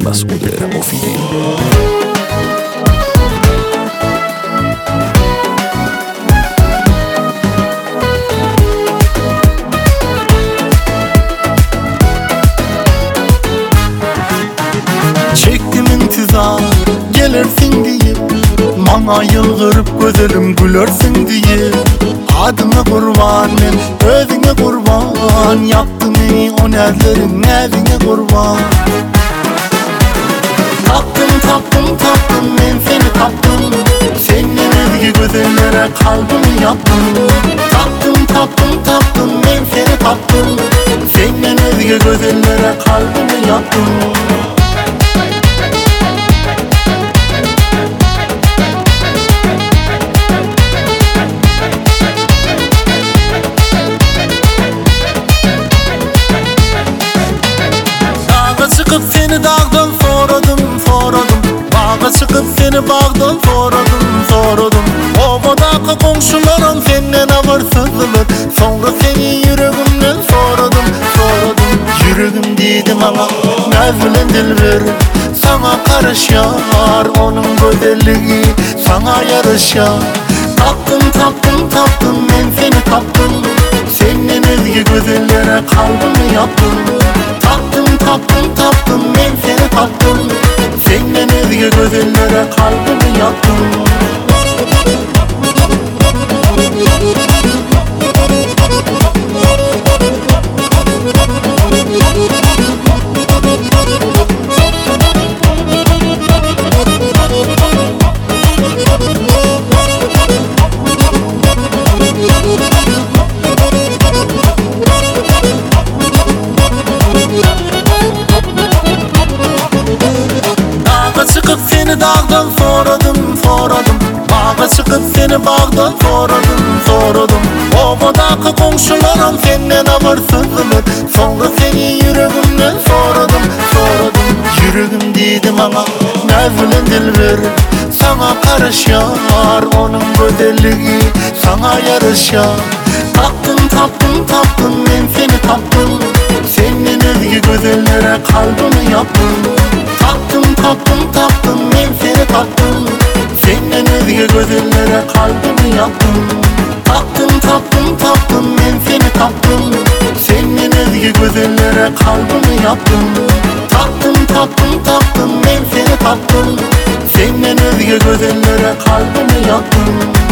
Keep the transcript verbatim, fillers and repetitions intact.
Mas'ud Official. Çektim intizar gelirsin diye, bana yılgırıp gözelim gülersin diye. Adına kurban men, özüne kurban, yaktın beni o nezlerin nezine kurban. Taptım taptım taptım men seni taptım, senin özgü gözellere kalbimi yaptım. Taptım taptım taptım men seni taptım, senin özgü gözellere kalbimi yaptım. Çıkıp seni dağdan soradım, soradım. Bağa çıkıp seni bağdan soradım, soradım. Ovadaki komşularım senden habersizdiler. Sonra seni yüreğimden soradım, soradım. Yüreğim dedi bana, mevlen dilber, sana karışar onun güzelliği, sana yarışar. Taptım taptım taptım ben seni taptım, senin özgü gözellere kalbimi yaptım. Taptım taptım taptım ben seni taptım, senin özgü gözellere kalbimi yaptım. Çıkıp seni dağdan soradım, soradım. Bağa çıkıp seni bağdan soradım, soradım. Ovadaki komşularım senden habersizdiler. Sonra seni yüreğimden soradım, soradım. Yüreğim dedi bana, mevlen dilber, sana karışar onun güzelliği, sana yarışar. Taptım taptım taptım ben seni taptım, senin özgü gözellere kalbimi yaptım. Taptım taptım taptım ben seni taptım, senin özgü gözellere kalbimi yaptım. Taptım taptım taptım ben seni taptım, senin özgü gözellere kalbimi yaptım. Taptım taptım taptım ben seni taptım, senin özgü gözellere kalbimi yaptım.